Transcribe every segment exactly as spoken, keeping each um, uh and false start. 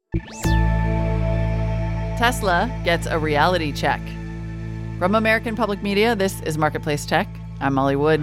Tesla gets a reality check. From American Public Media, this is Marketplace Tech. I'm Molly Wood.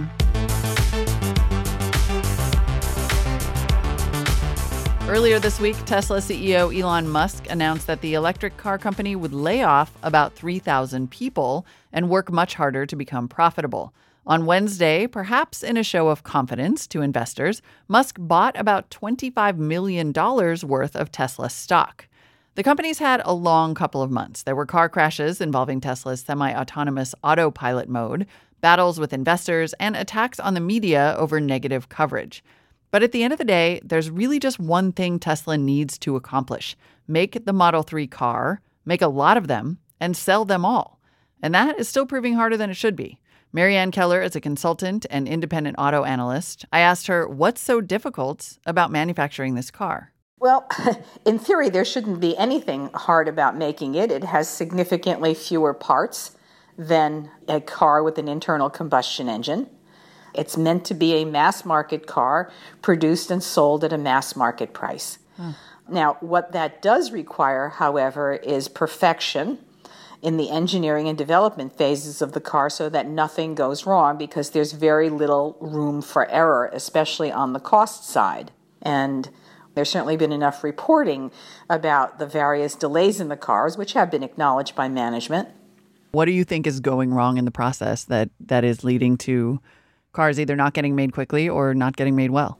Earlier this week, Tesla C E O Elon Musk announced that the electric car company would lay off about three thousand people and work much harder to become profitable. On Wednesday, perhaps in a show of confidence to investors, Musk bought about twenty-five million dollars worth of Tesla stock. The company's had a long couple of months. There were car crashes involving Tesla's semi-autonomous autopilot mode, battles with investors, and attacks on the media over negative coverage. But at the end of the day, there's really just one thing Tesla needs to accomplish: make the Model three car, make a lot of them, and sell them all. And that is still proving harder than it should be. Marianne Keller is a consultant and independent auto analyst. I asked her what's so difficult about manufacturing this car. Well, in theory, there shouldn't be anything hard about making it. It has significantly fewer parts than a car with an internal combustion engine. It's meant to be a mass market car produced and sold at a mass market price. Hmm. Now, what that does require, however, is perfection in the engineering and development phases of the car so that nothing goes wrong, because there's very little room for error, especially on the cost side. And there's certainly been enough reporting about the various delays in the cars, which have been acknowledged by management. What do you think is going wrong in the process that, that is leading to cars either not getting made quickly or not getting made well?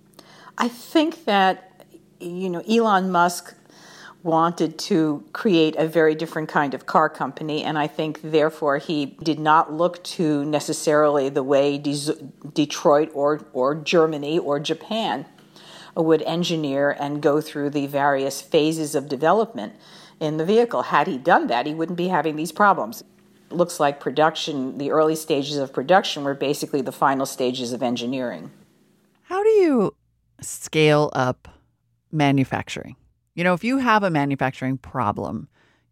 I think that, you know, Elon Musk wanted to create a very different kind of car company, and I think, therefore, he did not look to necessarily the way De- Detroit or, or Germany or Japan would engineer and go through the various phases of development in the vehicle. Had he done that, he wouldn't be having these problems. It looks like production, the early stages of production were basically the final stages of engineering. How do you scale up manufacturing? You know, if you have a manufacturing problem,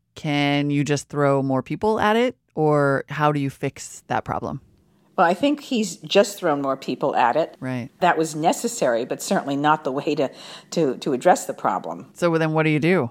can you just throw more people at it, or how do you fix that problem? Well, I think he's just thrown more people at it. Right. That was necessary, but certainly not the way to, to, to address the problem. So then what do you do?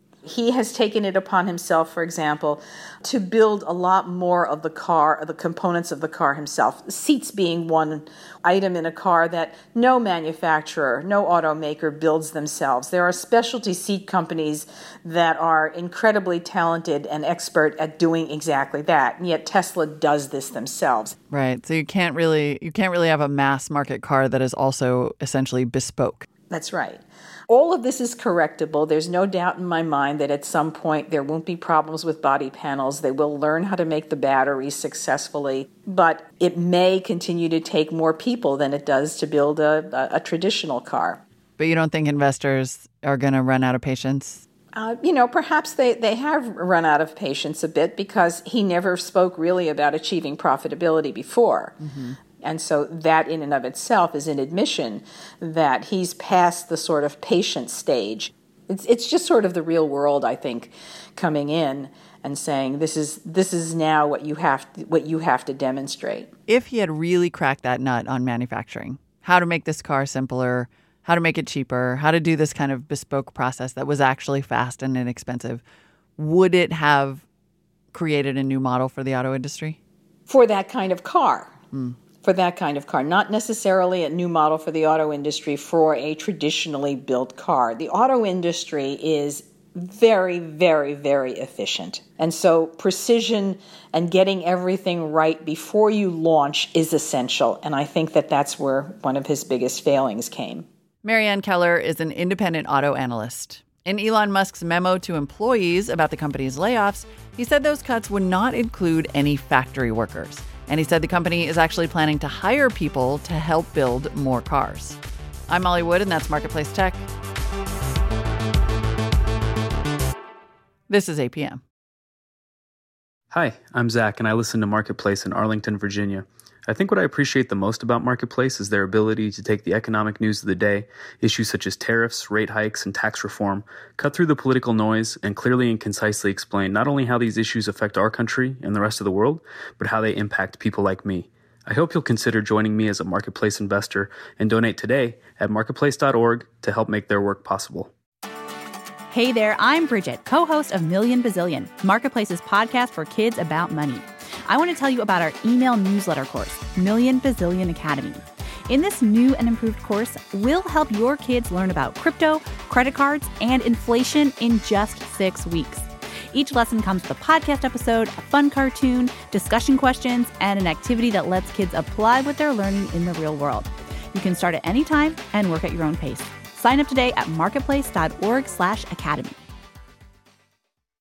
He has taken it upon himself, for example, to build a lot more of the car, the components of the car himself. Seats being one item in a car that no manufacturer, no automaker builds themselves. There are specialty seat companies that are incredibly talented and expert at doing exactly that, and yet Tesla does this themselves. Right. So you can't really you can't really have a mass market car that is also essentially bespoke. That's right. All of this is correctable. There's no doubt in my mind that at some point there won't be problems with body panels. They will learn how to make the batteries successfully, but it may continue to take more people than it does to build a, a, a traditional car. But you don't think investors are going to run out of patience? Uh, you know, perhaps they, they have run out of patience a bit, because he never spoke really about achieving profitability before. Mm-hmm. And so that in and of itself is an admission that he's past the sort of patient stage. It's it's just sort of the real world, I think, coming in and saying this is this is now what you have to, what you have to demonstrate. If he had really cracked that nut on manufacturing, how to make this car simpler, how to make it cheaper, how to do this kind of bespoke process that was actually fast and inexpensive, would it have created a new model for the auto industry? For that kind of car. Hmm. For that kind of car, not necessarily a new model for the auto industry for a traditionally built car. The auto industry is very, very, very efficient. And so precision and getting everything right before you launch is essential. And I think that that's where one of his biggest failings came. Marianne Keller is an independent auto analyst. In Elon Musk's memo to employees about the company's layoffs, he said those cuts would not include any factory workers. And he said the company is actually planning to hire people to help build more cars. I'm Molly Wood, and that's Marketplace Tech. This is A P M. Hi, I'm Zach, and I listen to Marketplace in Arlington, Virginia. I think what I appreciate the most about Marketplace is their ability to take the economic news of the day, issues such as tariffs, rate hikes, and tax reform, cut through the political noise, and clearly and concisely explain not only how these issues affect our country and the rest of the world, but how they impact people like me. I hope you'll consider joining me as a Marketplace investor and donate today at marketplace dot org to help make their work possible. Hey there, I'm Bridget, co-host of Million Bazillion, Marketplace's podcast for kids about money. I want to tell you about our email newsletter course, Million Bazillion Academy. In this new and improved course, we'll help your kids learn about crypto, credit cards, and inflation in just six weeks. Each lesson comes with a podcast episode, a fun cartoon, discussion questions, and an activity that lets kids apply what they're learning in the real world. You can start at any time and work at your own pace. Sign up today at marketplace.org slash academy.